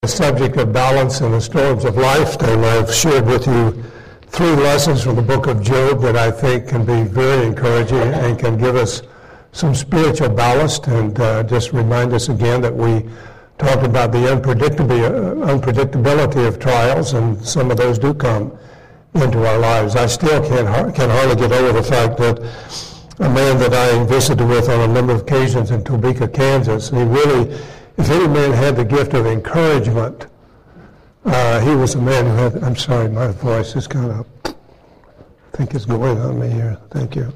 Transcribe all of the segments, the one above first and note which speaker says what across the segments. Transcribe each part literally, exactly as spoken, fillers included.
Speaker 1: The subject of balance in the storms of life, and I've shared with you three lessons from the book of Job that I think can be very encouraging and can give us some spiritual ballast and uh, just remind us again that we talked about the unpredictability, uh, unpredictability of trials, and some of those do come into our lives. I still can't can hardly get over the fact that a man that I visited with on a number of occasions in Topeka, Kansas, he really, if any man had the gift of encouragement, uh, he was a man who had, I'm sorry, my voice is kind of, I think it's going on me here. Thank you.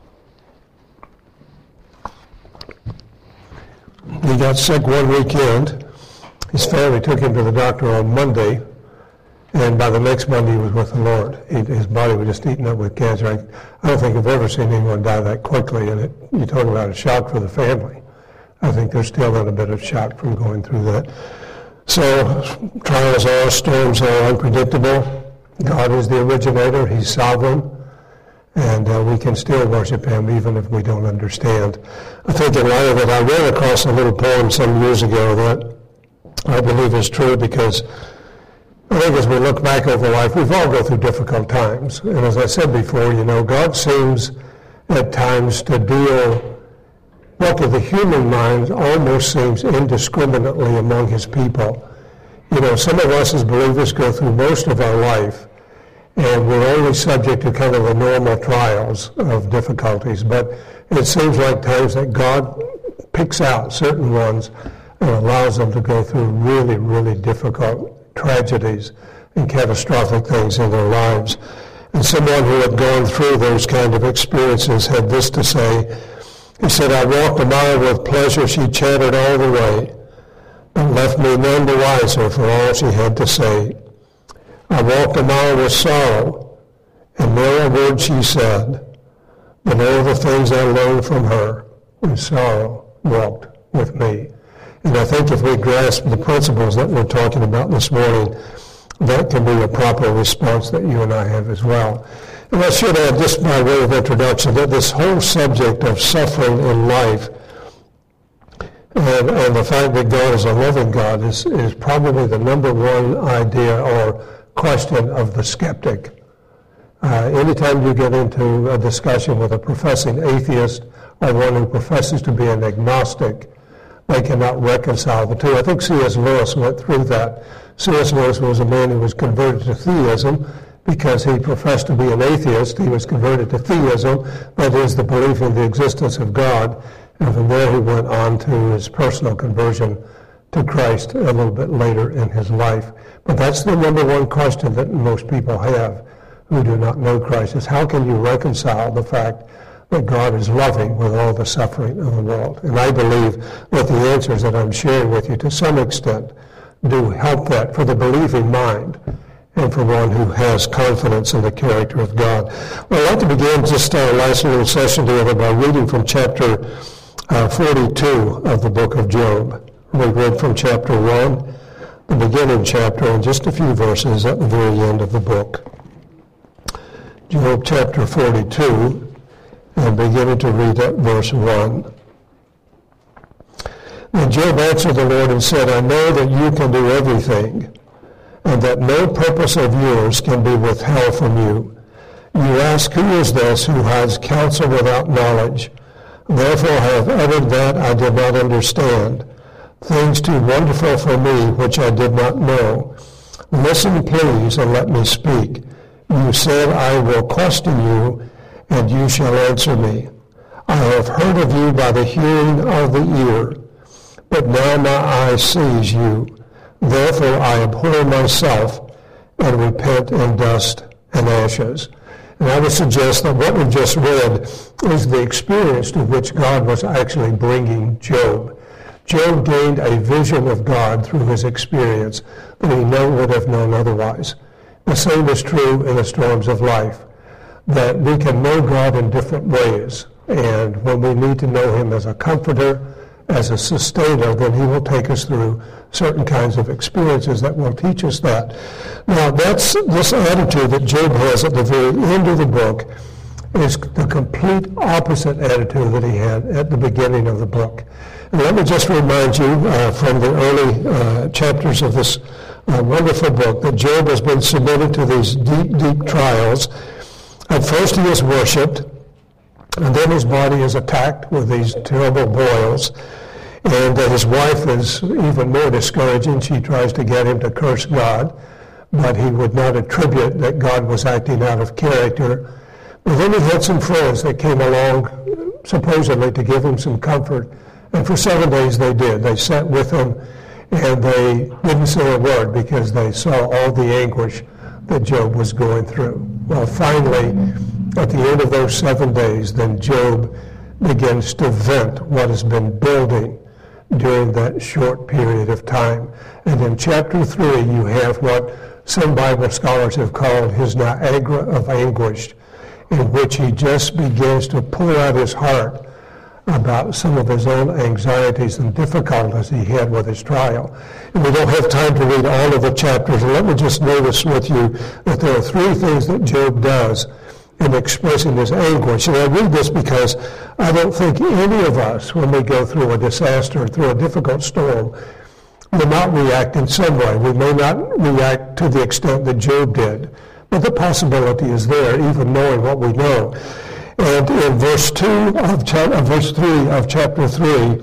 Speaker 1: He got sick one weekend. His family took him to the doctor on Monday, and by the next Monday he was with the Lord. He, his body was just eaten up with cancer. I, I don't think I've ever seen anyone die that quickly, and it, you talk about a shock for the family. I think they're still in a bit of shock from going through that. So trials are, storms are unpredictable. God is the originator. He's sovereign. And uh, we can still worship him even if we don't understand. I think in light of it, I ran across a little poem some years ago that I believe is true, because I think as we look back over life, we've all gone through difficult times. And as I said before, you know, God seems at times to deal what to the human mind almost seems indiscriminately among his people. You know, some of us as believers go through most of our life, and we're only subject to kind of the normal trials of difficulties. But it seems like times that God picks out certain ones and allows them to go through really, really difficult tragedies and catastrophic things in their lives. And someone who had gone through those kind of experiences had this to say. He said, "I walked a mile with pleasure, she chattered all the way, but left me none the wiser for all she had to say. I walked a mile with sorrow, and ne'er a word she said, but all the things I learned from her, with sorrow walked with me." And I think if we grasp the principles that we're talking about this morning, that can be a proper response that you and I have as well. And I should add, just by way of introduction, that this whole subject of suffering in life and, and the fact that God is a loving God is, is probably the number one idea or question of the skeptic. Uh, anytime you get into a discussion with a professing atheist or one who professes to be an agnostic, they cannot reconcile the two. I think C S Lewis went through that. C S Lewis was a man who was converted to theism because he professed to be an atheist. He was converted to theism, that is, the belief in the existence of God. And from there he went on to his personal conversion to Christ a little bit later in his life. But that's the number one question that most people have who do not know Christ, is how can you reconcile the fact that God is loving with all the suffering of the world? And I believe that the answers that I'm sharing with you to some extent do help that for the believing mind and for one who has confidence in the character of God. Well, I'd like to begin just our last little session together by reading from chapter uh, forty-two of the book of Job. We read from chapter one, the beginning chapter, and just a few verses at the very end of the book. Job chapter forty-two, and beginning to read at verse one. Then Job answered the Lord and said, "I know that you can do everything, and that no purpose of yours can be withheld from you. You ask, who is this who has counsel without knowledge? Therefore I have uttered that I did not understand, things too wonderful for me which I did not know. Listen, please, and let me speak. You said, I will question you, and you shall answer me. I have heard of you by the hearing of the ear, but now my eye sees you. Therefore I abhor myself and repent in dust and ashes." And I would suggest that what we've just read is the experience to which God was actually bringing Job. Job gained a vision of God through his experience that he never would have known otherwise. The same is true in the storms of life, that we can know God in different ways. And when we need to know him as a comforter, as a sustainer, then he will take us through certain kinds of experiences that will teach us that. Now, that's this attitude that Job has at the very end of the book is the complete opposite attitude that he had at the beginning of the book. And let me just remind you uh, from the early uh, chapters of this uh, wonderful book that Job has been submitted to these deep, deep trials. At first he is worshipped, and then his body is attacked with these terrible boils. And uh, his wife is even more discouraging. She tries to get him to curse God, but he would not attribute that God was acting out of character. But then he had some friends that came along, supposedly to give him some comfort. And for seven days they did. They sat with him, and they didn't say a word because they saw all the anguish that Job was going through. Well, finally, at the end of those seven days, then Job begins to vent what has been building during that short period of time. And in chapter three, you have what some Bible scholars have called his Niagara of anguish, in which he just begins to pour out his heart about some of his own anxieties and difficulties he had with his trial. And we don't have time to read all of the chapters. And let me just notice with you that there are three things that Job does in expressing his anguish. And I read this because I don't think any of us, when we go through a disaster, through a difficult storm, will not react in some way. We may not react to the extent that Job did, but the possibility is there, even knowing what we know. And in verse two of cha- uh, verse three of chapter three,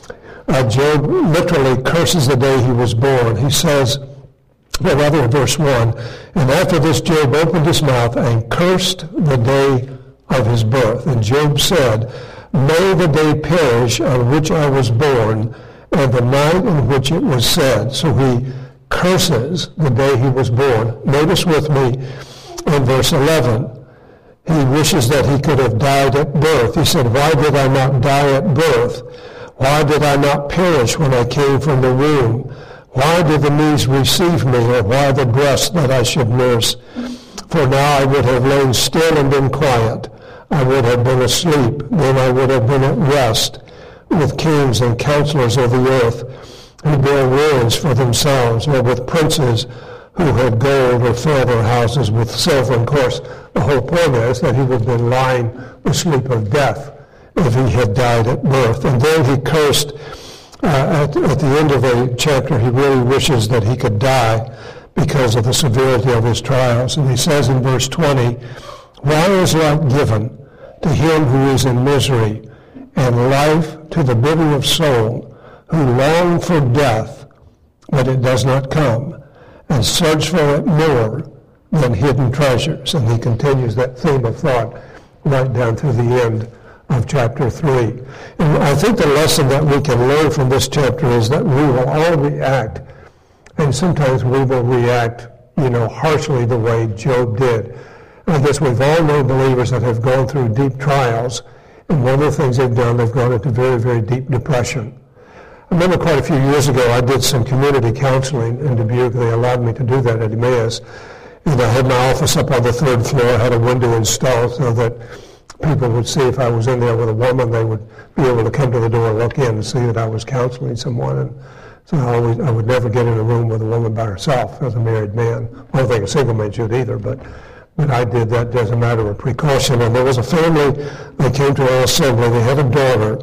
Speaker 1: uh, Job literally curses the day he was born. He says, well, rather in verse one, and after this Job opened his mouth and cursed the day of his birth. And Job said, may the day perish on which I was born, and the night in which it was said. So he curses the day he was born. Notice with me in verse eleven, he wishes that he could have died at birth. He said, why did I not die at birth? Why did I not perish when I came from the womb? Why did the knees receive me, or why the breast that I should nurse? For now I would have lain still and been quiet. I would have been asleep. Then I would have been at rest with kings and counselors of the earth who build ruins for themselves, or with princes who had gold or filled their houses with silver. And of course, the whole point is that he would have been lying the sleep of death if he had died at birth. And then he cursed, uh, at, at the end of the chapter, he really wishes that he could die because of the severity of his trials. And he says in verse twenty, why is life given to him who is in misery, and life to the bitter of soul, who long for death, but it does not come, and search for it more than hidden treasures? And he continues that theme of thought right down through the end of chapter three. And I think the lesson that we can learn from this chapter is that we will all react, and sometimes we will react, you know, harshly the way Job did. I guess we've all known believers that have gone through deep trials, and one of the things they've done, they've gone into very, very deep depression. I remember quite a few years ago, I did some community counseling in Dubuque. They allowed me to do that at Emmaus. And I had my office up on the third floor. I had a window installed so that people would see if I was in there with a woman, they would be able to come to the door and look in and see that I was counseling someone. And so I, always, I would never get in a room with a woman by herself as a married man. I don't think a single man should either, but, but I did that as a matter of precaution. And there was a family that came to our assembly. They had a daughter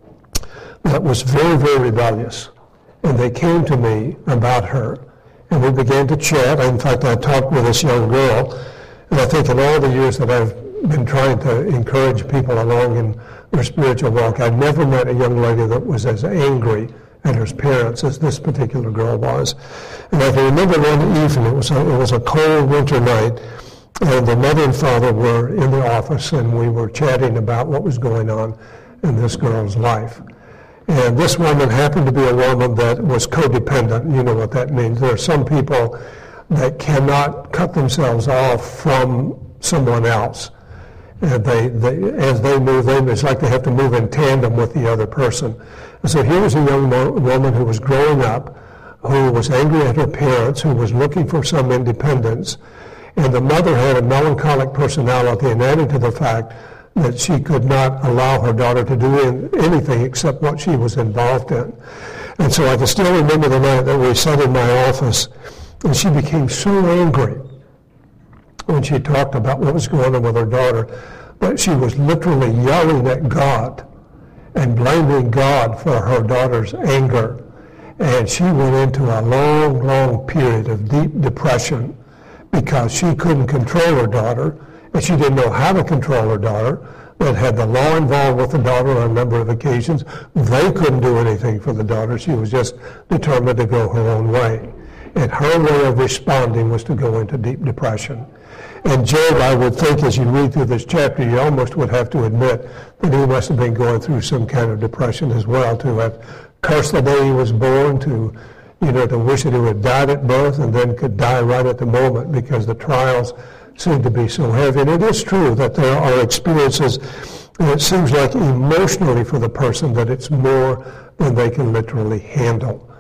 Speaker 1: that was very, very rebellious. And they came to me about her. And we began to chat. In fact, I talked with this young girl. And I think in all the years that I've been trying to encourage people along in their spiritual walk, I've never met a young lady that was as angry at her parents as this particular girl was. And I can remember one evening, it was a, it was a cold winter night, and the mother and father were in the office, and we were chatting about what was going on in this girl's life. And this woman happened to be a woman that was codependent. You know what that means. There are some people that cannot cut themselves off from someone else. And they, they as they move in, it's like they have to move in tandem with the other person. And so here was a young mo- woman who was growing up, who was angry at her parents, who was looking for some independence. And the mother had a melancholic personality, and added to the fact that she could not allow her daughter to do in, anything except what she was involved in. And so I can still remember the night that we sat in my office, and she became so angry when she talked about what was going on with her daughter, that she was literally yelling at God and blaming God for her daughter's anger. And she went into a long, long period of deep depression because she couldn't control her daughter, and she didn't know how to control her daughter. That had the law involved with the daughter on a number of occasions. They couldn't do anything for the daughter. She was just determined to go her own way. And her way of responding was to go into deep depression. And Job, I would think, as you read through this chapter, you almost would have to admit that he must have been going through some kind of depression as well, to have cursed the day he was born, to, you know, to wish that he would have died at birth and then could die right at the moment because the trials seem to be so heavy. And it is true that there are experiences, and it seems like emotionally for the person that it's more than they can literally handle.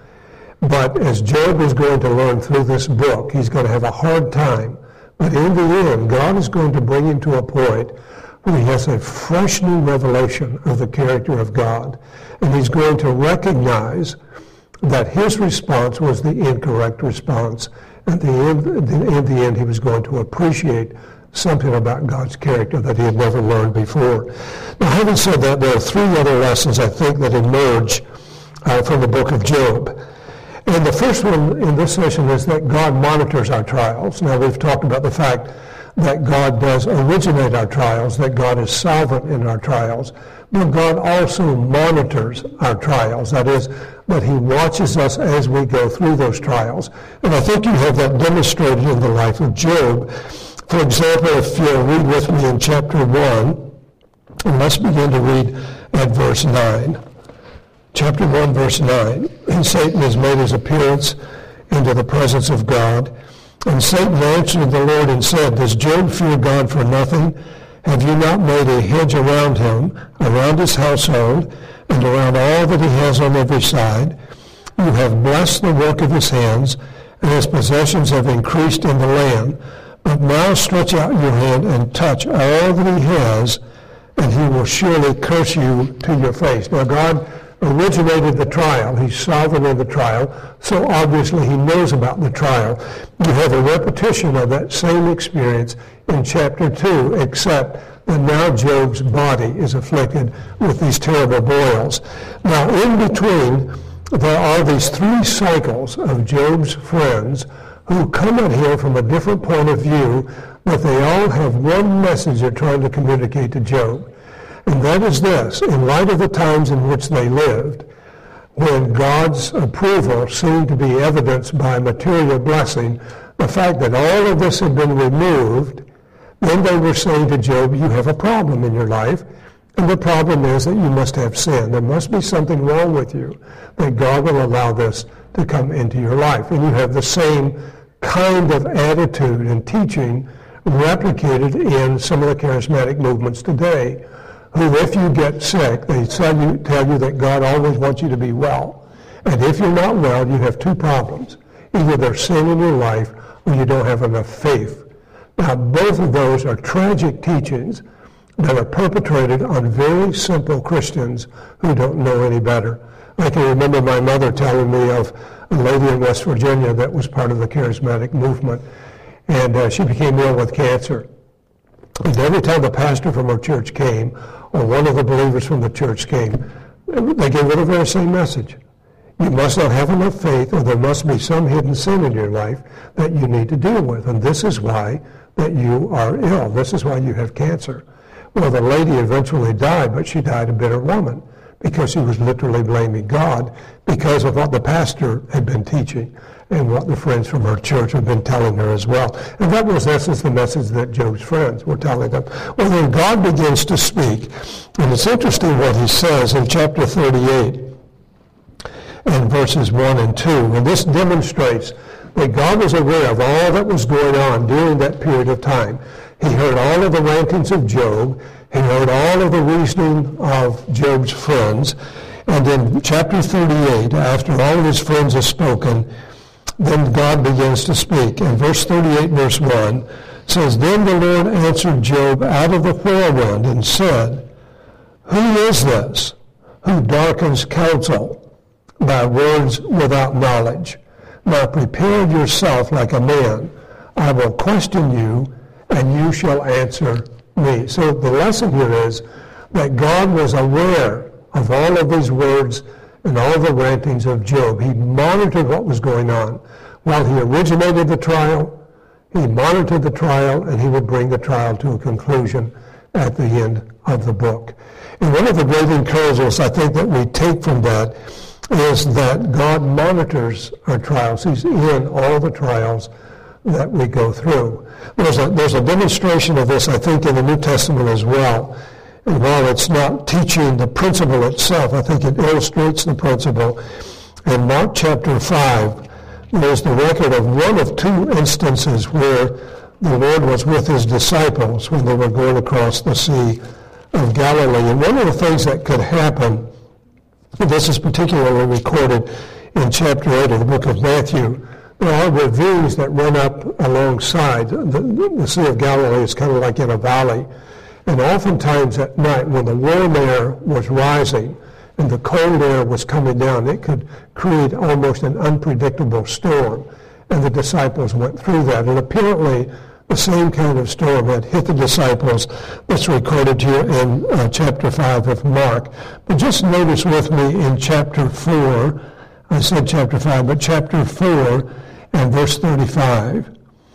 Speaker 1: But as Job is going to learn through this book, he's going to have a hard time. But in the end, God is going to bring him to a point where he has a fresh new revelation of the character of God. And he's going to recognize that his response was the incorrect response. At the end, in the end, he was going to appreciate something about God's character that he had never learned before. Now, having said that, there are three other lessons, I think, that emerge uh, from the book of Job. And the first one in this session is that God monitors our trials. Now, we've talked about the fact that God does originate our trials, that God is sovereign in our trials, but God also monitors our trials. That is, that he watches us as we go through those trials. And I think you have that demonstrated in the life of Job. For example, if you'll read with me in chapter one, and let's begin to read at verse nine. Chapter one, verse nine. And Satan has made his appearance into the presence of God. And Satan answered the Lord and said, Does Job fear God for nothing? Have you not made a hedge around him, around his household, and around all that he has on every side? You have blessed the work of his hands, and his possessions have increased in the land. But now stretch out your hand and touch all that he has, and he will surely curse you to your face. Now God originated the trial. He's sovereign in the trial, so obviously he knows about the trial. You have a repetition of that same experience in chapter two, except that now Job's body is afflicted with these terrible boils. Now, in between, there are these three cycles of Job's friends who come at him from a different point of view, but they all have one message they're trying to communicate to Job. And that is this: in light of the times in which they lived, when God's approval seemed to be evidenced by material blessing, the fact that all of this had been removed, then they were saying to Job, you have a problem in your life, and the problem is that you must have sin. There must be something wrong with you, that God will allow this to come into your life. And you have the same kind of attitude and teaching replicated in some of the charismatic movements today, who, if you get sick, they tell you, tell you that God always wants you to be well. And if you're not well, you have two problems. Either there's sin in your life, or you don't have enough faith. Now, both of those are tragic teachings that are perpetrated on very simple Christians who don't know any better. I can remember my mother telling me of a lady in West Virginia that was part of the charismatic movement, and uh, she became ill with cancer. And every time the pastor from her church came, or one of the believers from the church came, they gave her the very same message. You must not have enough faith, or there must be some hidden sin in your life that you need to deal with. And this is why that you are ill. This is why you have cancer. Well, the lady eventually died, but she died a bitter woman because she was literally blaming God because of what the pastor had been teaching and what the friends from her church had been telling her as well. And that was, in essence, the message that Job's friends were telling them. Well, then God begins to speak. And it's interesting what he says in chapter thirty-eight and verses one and two. And this demonstrates that God was aware of all that was going on during that period of time. He heard all of the rantings of Job. He heard all of the reasoning of Job's friends. And in chapter thirty-eight, after all of his friends have spoken, then God begins to speak. And verse thirty-eight, verse one, says, Then the Lord answered Job out of the whirlwind and said, Who is this who darkens counsel by words without knowledge? Now prepare yourself like a man. I will question you, and you shall answer me. So the lesson here is that God was aware of all of these words and all the rantings of Job. He monitored what was going on. While he originated the trial, he monitored the trial, and he would bring the trial to a conclusion at the end of the book. And one of the great encouragements I think that we take from that is that God monitors our trials. He's in all the trials that we go through. There's a, there's a demonstration of this, I think, in the New Testament as well. And while it's not teaching the principle itself, I think it illustrates the principle. In Mark chapter five, there's the record of one of two instances where the Lord was with his disciples when they were going across the Sea of Galilee. And one of the things that could happen, this is particularly recorded in chapter eight of the book of Matthew, there are ravines that run up alongside. The, the Sea of Galilee is kind of like in a valley. And oftentimes at night, when the warm air was rising and the cold air was coming down, it could create almost an unpredictable storm. And the disciples went through that. And apparently, the same kind of storm had hit the disciples. That's recorded here in uh, chapter five of Mark. But just notice with me in chapter four, I said chapter five, but chapter four and verse thirty-five.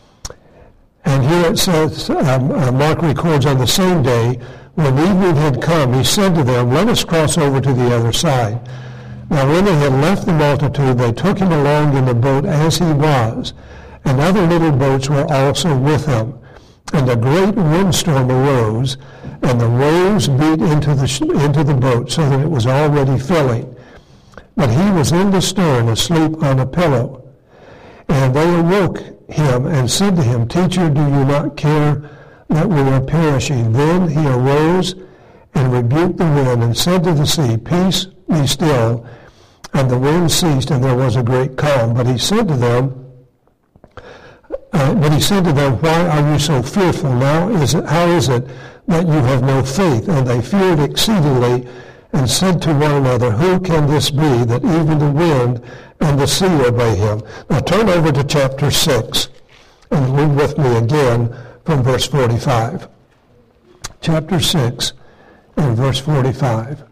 Speaker 1: And here it says, um, uh, Mark records, on the same day, when evening had come, he said to them, let us cross over to the other side. Now when they had left the multitude, they took him along in the boat as he was, and other little boats were also with him. And a great windstorm arose, and the waves beat into the, sh- into the boat, so that it was already filling. But he was in the stern, asleep on a pillow. And they awoke him and said to him, Teacher, do you not care that we are perishing? Then he arose and rebuked the wind and said to the sea, Peace, be still. And the wind ceased, and there was a great calm. But he said to them, uh, but he said to them, Why are you so fearful? Now is it, how is it that you have no faith? And they feared exceedingly, and said to one another, Who can this be, that even the wind and the sea obey him? Now turn over to chapter six, and read with me again from verse forty-five. Chapter six and verse forty-five.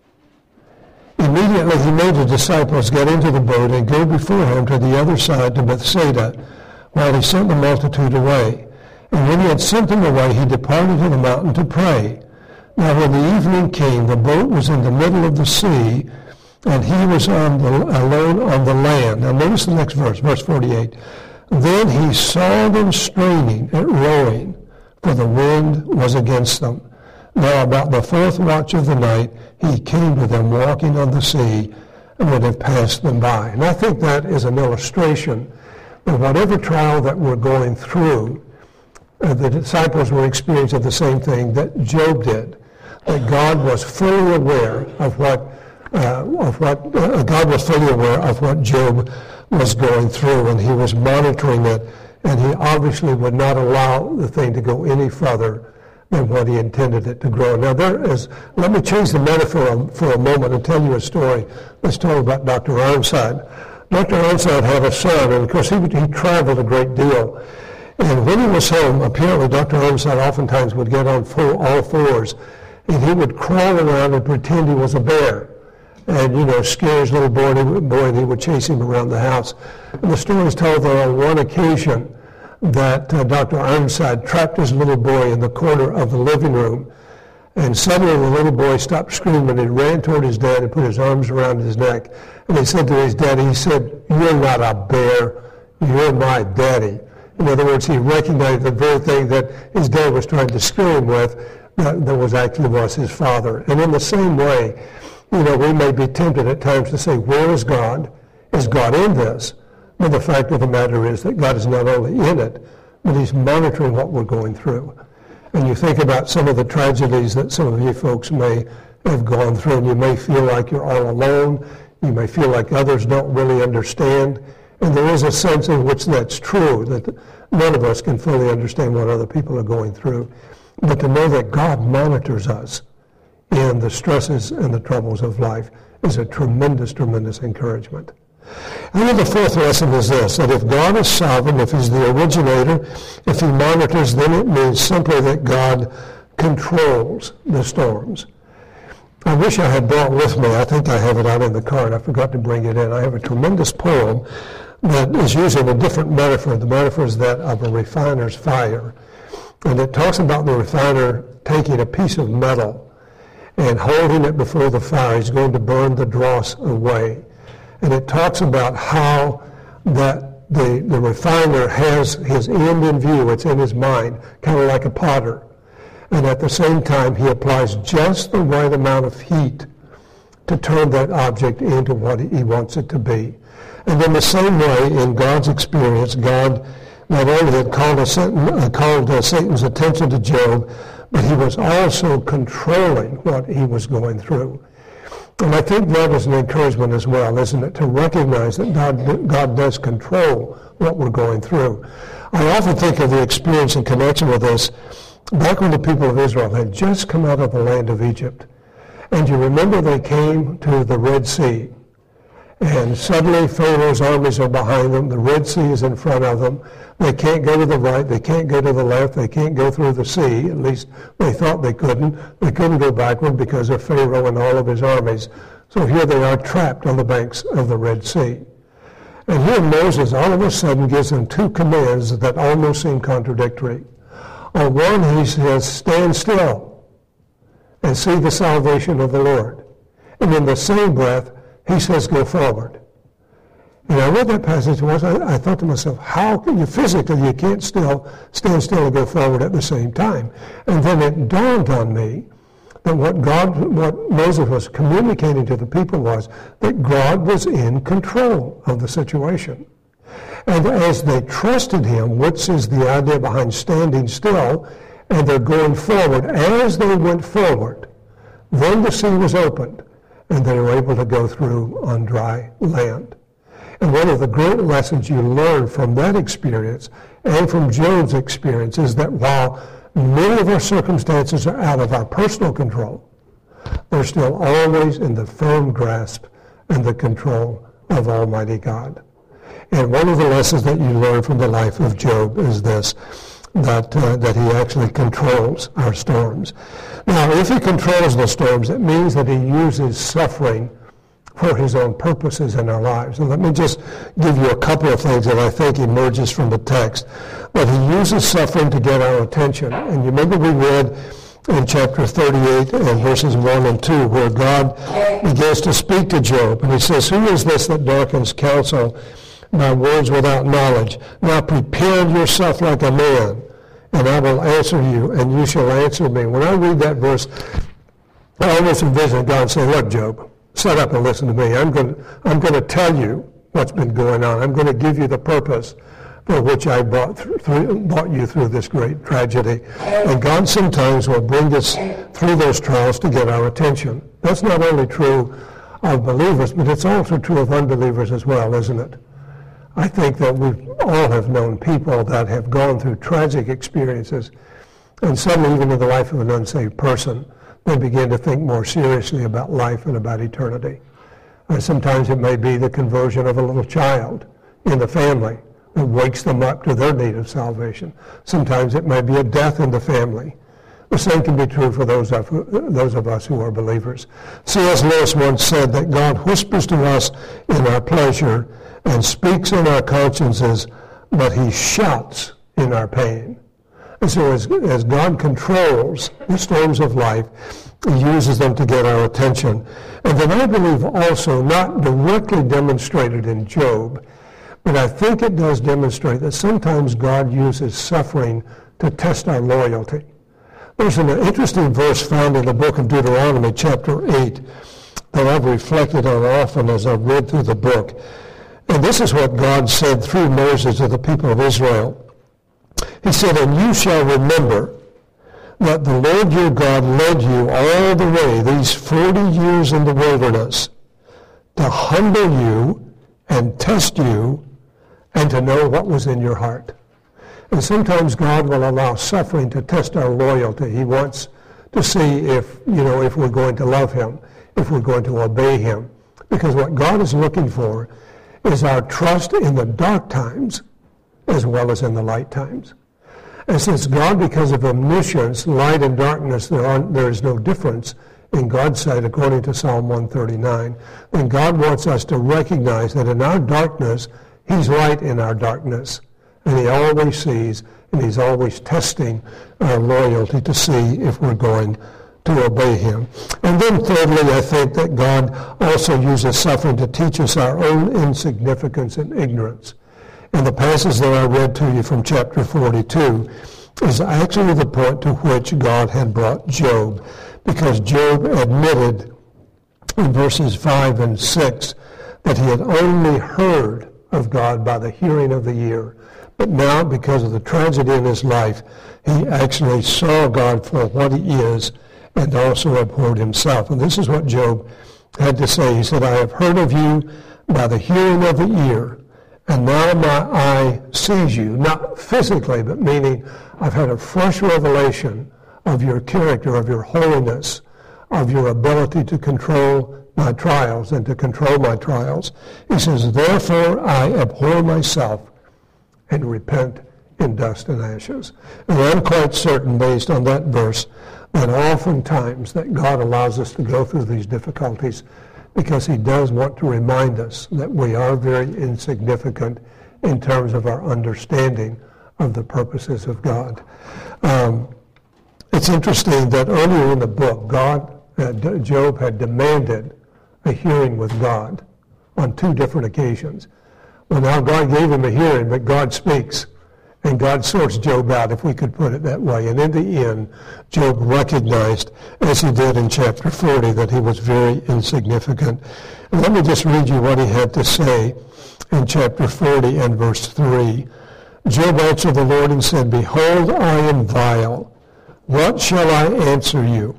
Speaker 1: Immediately he made the disciples get into the boat and go before him to the other side to Bethsaida, while he sent the multitude away. And when he had sent them away, he departed to the mountain to pray. Now when the evening came, the boat was in the middle of the sea, and he was on the, alone on the land. Now notice the next verse, verse forty-eight. Then he saw them straining at rowing, for the wind was against them. Now about the fourth watch of the night, he came to them walking on the sea, and would have passed them by. And I think that is an illustration that whatever trial that we're going through, uh, the disciples were experiencing the same thing that Job did. That God was fully aware of what uh, of what uh, God was fully aware of what Job was going through, and he was monitoring it, and he obviously would not allow the thing to go any further than what he intended it to grow. Now there is, let me change the metaphor for a moment and tell you a story. Let's talk about Doctor Ironside. Doctor Ironside had a son, and of course he, he traveled a great deal. And when he was home, apparently Doctor Ironside oftentimes would get on four, all fours, and he would crawl around and pretend he was a bear. And, you know, scare his little boy, and he, boy, and he would chase him around the house. And the story is told that on one occasion that uh, Doctor Ironside trapped his little boy in the corner of the living room, and suddenly the little boy stopped screaming and ran toward his dad and put his arms around his neck. And he said to his daddy, he said, "You're not a bear, you're my daddy." In other words, he recognized the very thing that his dad was trying to scare him with, that, that was actually was his father. And in the same way, you know, we may be tempted at times to say, where is God? Is God in this? But the fact of the matter is that God is not only in it, but he's monitoring what we're going through. And you think about some of the tragedies that some of you folks may have gone through, and you may feel like you're all alone. You may feel like others don't really understand. And there is a sense in which that's true, that none of us can fully understand what other people are going through. But to know that God monitors us in the stresses and the troubles of life is a tremendous, tremendous encouragement. And then the fourth lesson is this, that if God is sovereign, if he's the originator, if he monitors, then it means simply that God controls the storms. I wish I had brought with me, I think I have it out in the car, and I forgot to bring it in. I have a tremendous poem that is using a different metaphor. The metaphor is that of a refiner's fire. And it talks about the refiner taking a piece of metal and holding it before the fire. He's going to burn the dross away. And it talks about how that the, the refiner has his end in view. It's in his mind, kind of like a potter. And at the same time, he applies just the right amount of heat to turn that object into what he wants it to be. And in the same way, in God's experience, God not only had called, a Satan, uh, called uh, Satan's attention to Job, but he was also controlling what he was going through. And I think that is an encouragement as well, isn't it, to recognize that God, God does control what we're going through. I often think of the experience in connection with this back when the people of Israel had just come out of the land of Egypt. And you remember they came to the Red Sea. And suddenly Pharaoh's armies are behind them. The Red Sea is in front of them. They can't go to the right. They can't go to the left. They can't go through the sea. At least they thought they couldn't. They couldn't go backward because of Pharaoh and all of his armies. So here they are trapped on the banks of the Red Sea. And here Moses all of a sudden gives them two commands that almost seem contradictory. On one, he says, stand still and see the salvation of the Lord. And in the same breath, he says, go forward. And I read that passage once, I, I thought to myself, how can you physically, you can't still stand still and go forward at the same time. And then it dawned on me that what God, what Moses was communicating to the people was that God was in control of the situation. And as they trusted him, which is the idea behind standing still, and they're going forward, as they went forward, then the sea was opened, and they were able to go through on dry land. And one of the great lessons you learn from that experience and from Job's experience is that while many of our circumstances are out of our personal control, they're still always in the firm grasp and the control of Almighty God. And one of the lessons that you learn from the life of Job is this, that uh, that he actually controls our storms. Now, if he controls the storms, it means that he uses suffering for his own purposes in our lives. And let me just give you a couple of things that I think emerges from the text. But he uses suffering to get our attention. And you remember we read in chapter thirty-eight and verses one and two where God begins to speak to Job. And he says, who is this that darkens counsel by words without knowledge? Now prepare yourself like a man, and I will answer you, and you shall answer me. When I read that verse, I almost envision God saying, look, Job, shut up and listen to me. I'm going to, I'm going to tell you what's been going on. I'm going to give you the purpose for which I brought, through, brought you through this great tragedy. And God sometimes will bring us through those trials to get our attention. That's not only true of believers, but it's also true of unbelievers as well, isn't it? I think that we all have known people that have gone through tragic experiences, and suddenly, even in the life of an unsaved person, they begin to think more seriously about life and about eternity. Uh, sometimes it may be the conversion of a little child in the family that wakes them up to their need of salvation. Sometimes it may be a death in the family. The same can be true for those of, those of us who are believers. C S Lewis once said that God whispers to us in our pleasure and speaks in our consciences, but he shouts in our pain. And so as, as God controls the storms of life, he uses them to get our attention. And then I believe also, not directly demonstrated in Job, but I think it does demonstrate that sometimes God uses suffering to test our loyalty. There's an interesting verse found in the book of Deuteronomy, chapter eight, that I've reflected on often as I've read through the book. And this is what God said through Moses to the people of Israel. He said, and you shall remember that the Lord your God led you all the way these forty years in the wilderness to humble you and test you and to know what was in your heart. And sometimes God will allow suffering to test our loyalty. He wants to see if, you know, if we're going to love him, if we're going to obey him. Because what God is looking for is our trust in the dark times as well as in the light times. And since God, because of omniscience, light and darkness, there, are, there is no difference in God's sight, according to Psalm one thirty-nine, then God wants us to recognize that in our darkness, he's light in our darkness. And he always sees, and he's always testing our loyalty to see if we're going to obey him. And then thirdly, I think that God also uses suffering to teach us our own insignificance and ignorance. And the passage that I read to you from chapter forty-two is actually the point to which God had brought Job, because Job admitted in verses five and six that he had only heard of God by the hearing of the ear. But now, because of the tragedy in his life, he actually saw God for what he is and also abhorred himself. And this is what Job had to say. He said, I have heard of you by the hearing of the ear, and now my eye sees you, not physically, but meaning I've had a fresh revelation of your character, of your holiness, of your ability to control my trials and to control my trials. He says, therefore I abhor myself and repent in dust and ashes. And I'm quite certain, based on that verse, that oftentimes that God allows us to go through these difficulties because he does want to remind us that we are very insignificant in terms of our understanding of the purposes of God. Um, it's interesting that earlier in the book, God, uh, Job had demanded a hearing with God on two different occasions. Well, now God gave him a hearing, but God speaks, and God sorts Job out, if we could put it that way. And in the end, Job recognized, as he did in chapter forty, that he was very insignificant. And let me just read you what he had to say in chapter forty and verse three. Job answered the Lord and said, behold, I am vile. What shall I answer you?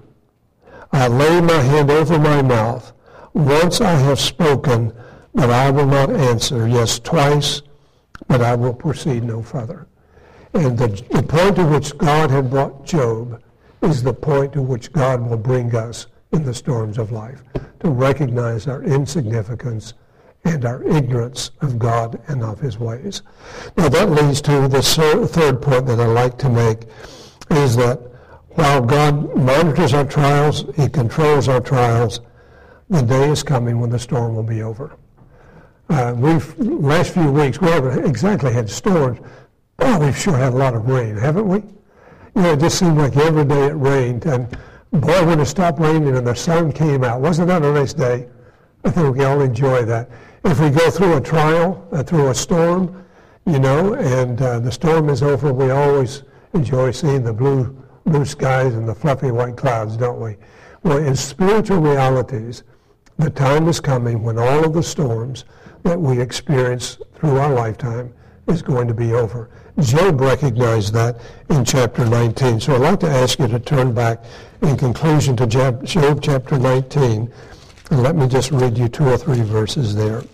Speaker 1: I lay my hand over my mouth. Once I have spoken, but I will not answer. Yes, twice, but I will proceed no further. And the, the point to which God had brought Job is the point to which God will bring us in the storms of life, to recognize our insignificance and our ignorance of God and of his ways. Now that leads to the third point that I like to make, is that while God monitors our trials, he controls our trials, the day is coming when the storm will be over. Uh, we've, last few weeks, we haven't exactly had storms, but we've sure had a lot of rain, haven't we? You know, it just seemed like every day it rained, and boy, when it stopped raining and the sun came out, wasn't that a nice day? I think we all enjoy that. If we go through a trial, uh, through a storm, you know, and uh, the storm is over, we always enjoy seeing the blue, blue skies and the fluffy white clouds, don't we? Well, in spiritual realities, the time is coming when all of the storms that we experience through our lifetime is going to be over. Job recognized that in chapter nineteen. So I'd like to ask you to turn back in conclusion to Job chapter nineteen, and let me just read you two or three verses there.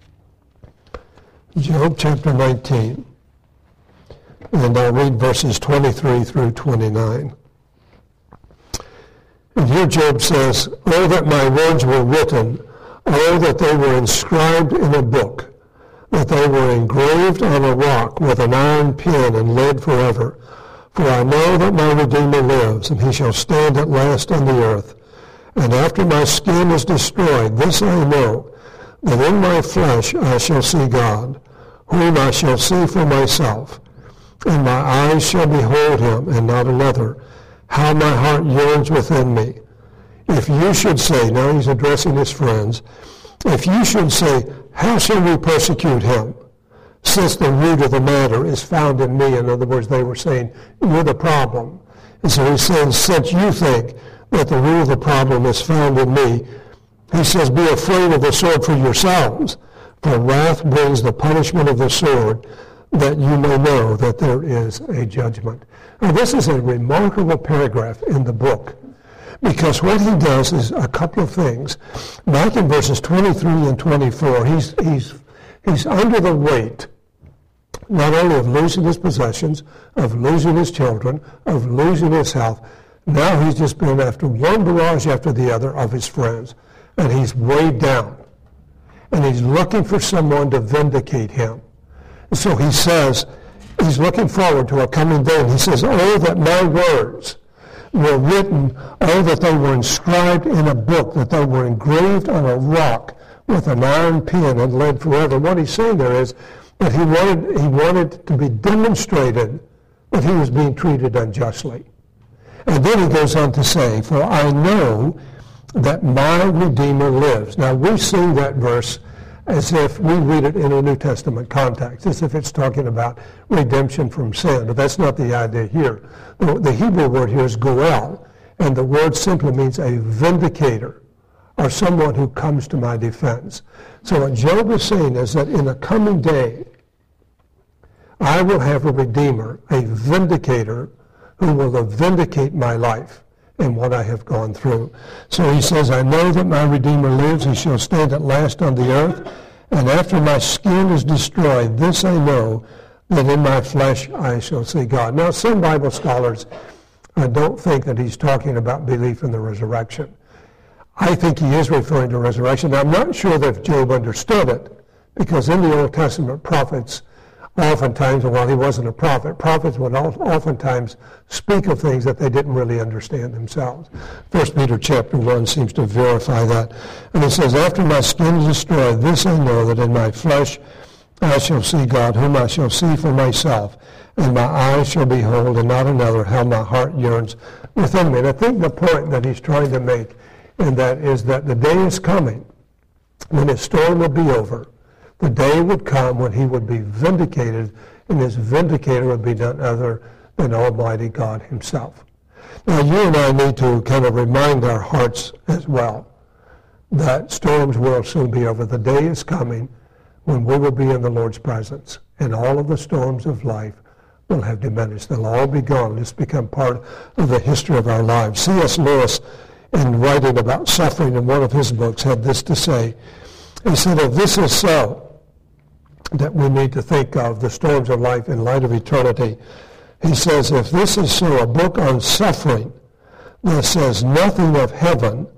Speaker 1: Job chapter nineteen, and I'll read verses twenty-three through twenty-nine. And here Job says, oh, that my words were written, oh, that they were inscribed in a book, that they were engraved on a rock with an iron pen and lead forever. For I know that my Redeemer lives, and he shall stand at last on the earth. And after my skin is destroyed, this I know, that in my flesh I shall see God, whom I shall see for myself. And my eyes shall behold him, and not another. How my heart yearns within me. If you should say, now he's addressing his friends, if you should say, how shall we persecute him? Since the root of the matter is found in me. In other words, they were saying, you're the problem. And so he says, since you think that the root of the problem is found in me, he says, be afraid of the sword for yourselves, for wrath brings the punishment of the sword, that you may know that there is a judgment. Now, this is a remarkable paragraph in the book, because what he does is a couple of things. Back in verses twenty-three and twenty-four, he's, he's, he's under the weight not only of losing his possessions, of losing his children, of losing his health. Now he's just been after one barrage after the other of his friends, and he's weighed down. And he's looking for someone to vindicate him. And so he says, he's looking forward to a coming day, and he says, oh, that my words were written, oh, that they were inscribed in a book, that they were engraved on a rock with an iron pen and led forever. What he's saying there is that he wanted, he wanted to be demonstrated that he was being treated unjustly. And then he goes on to say, for I know that my Redeemer lives. Now, we sing that verse as if we read it in a New Testament context, as if it's talking about redemption from sin. But that's not the idea here. The, the Hebrew word here is goel, and the word simply means a vindicator, or someone who comes to my defense. So what Job is saying is that in a coming day, I will have a Redeemer, a vindicator, who will vindicate my life and what I have gone through. So he says, I know that my Redeemer lives. He shall stand at last on the earth. And after my skin is destroyed, this I know, that in my flesh I shall see God. Now, some Bible scholars uh, don't think that he's talking about belief in the resurrection. I think he is referring to resurrection. Now, I'm not sure that Job understood it, because in the Old Testament, prophets oftentimes, and while he wasn't a prophet, prophets would oftentimes speak of things that they didn't really understand themselves. First Peter chapter one seems to verify that. And it says, after my skin is destroyed, this I know, that in my flesh I shall see God, whom I shall see for myself, and my eyes shall behold, and not another, how my heart yearns within me. And I think the point that he's trying to make in that is that the day is coming when his storm will be over. The day would come when he would be vindicated, and his vindicator would be none other than Almighty God himself. Now, you and I need to kind of remind our hearts as well that storms will soon be over. The day is coming when we will be in the Lord's presence, and all of the storms of life will have diminished. They'll all be gone. It's become part of the history of our lives. C S Lewis, in writing about suffering in one of his books, had this to say. He said, if this is so, that we need to think of the storms of life in light of eternity. He says, if this is so, a book on suffering that says nothing of heaven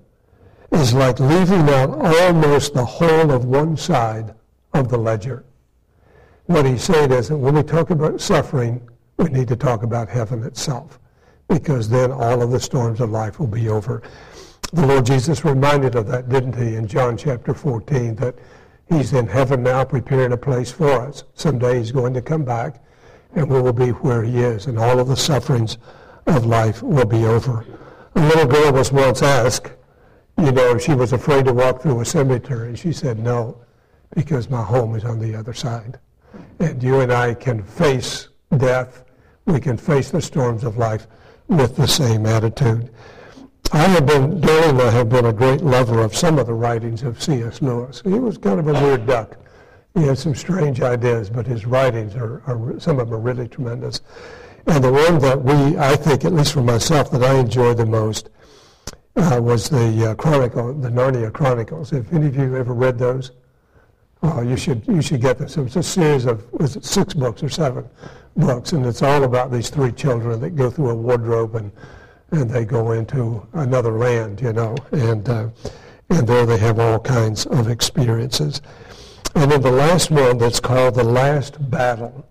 Speaker 1: is like leaving out almost the whole of one side of the ledger. What he's saying is that when we talk about suffering, we need to talk about heaven itself, because then all of the storms of life will be over. The Lord Jesus reminded of that, didn't he, in John chapter fourteen, that he's in heaven now preparing a place for us. Someday he's going to come back, and we will be where he is, and all of the sufferings of life will be over. A little girl was once asked, you know, if she was afraid to walk through a cemetery. She said, no, because my home is on the other side. And you and I can face death. We can face the storms of life with the same attitude. I have been, Darrell and I have been a great lover of some of the writings of C S Lewis. He was kind of a weird duck. He had some strange ideas, but his writings are, are some of them are really tremendous. And the one that we, I think, at least for myself, that I enjoyed the most uh, was the uh, Chronicle, the Narnia Chronicles. If any of you ever read those, oh, you should you should get this. It was a series of, was it six books or seven books, and it's all about these three children that go through a wardrobe and and they go into another land, you know, and uh, and there they have all kinds of experiences. And then the last one, that's called The Last Battle,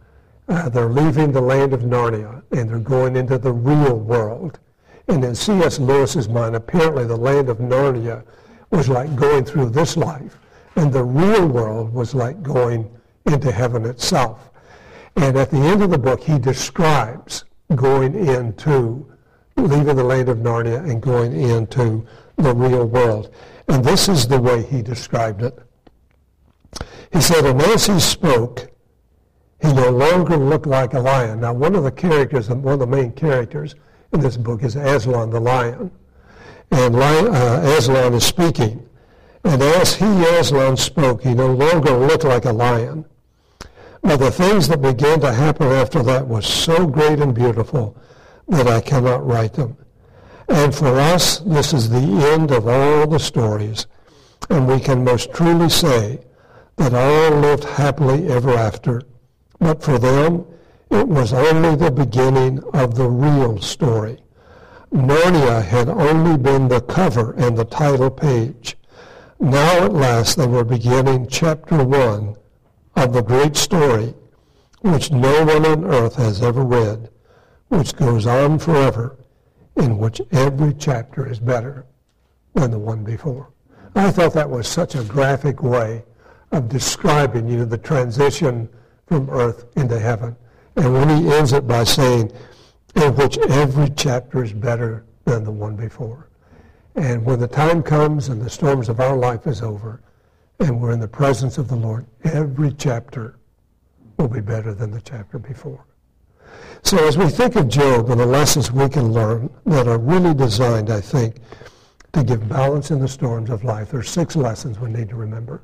Speaker 1: uh, they're leaving the land of Narnia, and they're going into the real world. And in C S Lewis's mind, apparently the land of Narnia was like going through this life, and the real world was like going into heaven itself. And at the end of the book, he describes going into leaving the land of Narnia and going into the real world. And this is the way he described it. He said, and as he spoke, he no longer looked like a lion. Now, one of the characters, one of the main characters in this book is Aslan the lion. And uh, Aslan is speaking. And as he, Aslan, spoke, he no longer looked like a lion. But the things that began to happen after that was so great and beautiful that I cannot write them. And for us, this is the end of all the stories, and we can most truly say that all lived happily ever after. But for them, it was only the beginning of the real story. Narnia had only been the cover and the title page. Now at last they were beginning chapter one of the great story, which no one on earth has ever read, which goes on forever in which every chapter is better than the one before. I thought that was such a graphic way of describing, you know, the transition from earth into heaven. And when he ends it by saying, in which every chapter is better than the one before. And when the time comes and the storms of our life is over, and we're in the presence of the Lord, every chapter will be better than the chapter before. So as we think of Job and the lessons we can learn that are really designed, I think, to give balance in the storms of life, there are six lessons we need to remember.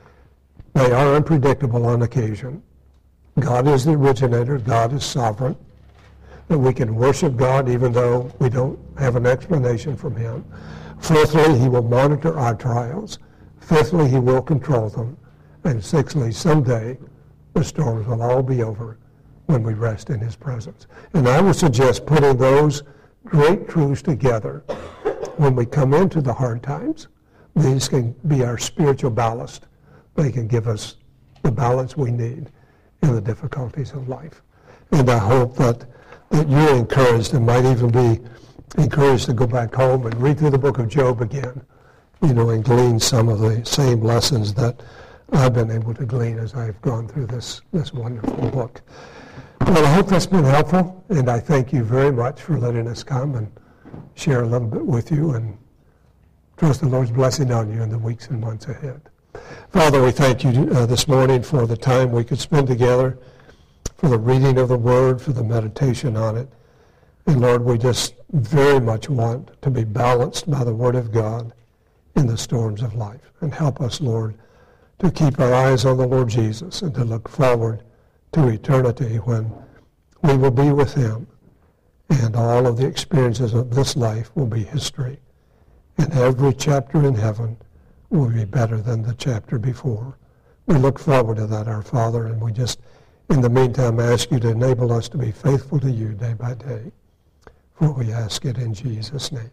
Speaker 1: They are unpredictable on occasion. God is the originator. God is sovereign. That we can worship God even though we don't have an explanation from him. Fourthly, he will monitor our trials. Fifthly, he will control them. And sixthly, someday the storms will all be over when we rest in his presence. And I would suggest putting those great truths together when we come into the hard times. These can be our spiritual ballast. They can give us the balance we need in the difficulties of life. And I hope that, that you're encouraged and might even be encouraged to go back home and read through the book of Job again, you know, and glean some of the same lessons that I've been able to glean as I've gone through this, this wonderful book. Well, I hope that's been helpful, and I thank you very much for letting us come and share a little bit with you, and trust the Lord's blessing on you in the weeks and months ahead. Father, we thank you uh, this morning for the time we could spend together, for the reading of the Word, for the meditation on it. And Lord, we just very much want to be balanced by the Word of God in the storms of life. And help us, Lord, to keep our eyes on the Lord Jesus and to look forward to eternity when we will be with him. And all of the experiences of this life will be history. And every chapter in heaven will be better than the chapter before. We look forward to that, our Father, and we just, in the meantime, ask you to enable us to be faithful to you day by day. For we ask it in Jesus' name.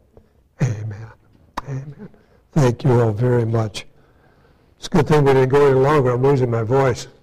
Speaker 1: Amen. Amen. Thank you all very much. It's a good thing we didn't go any longer. I'm losing my voice.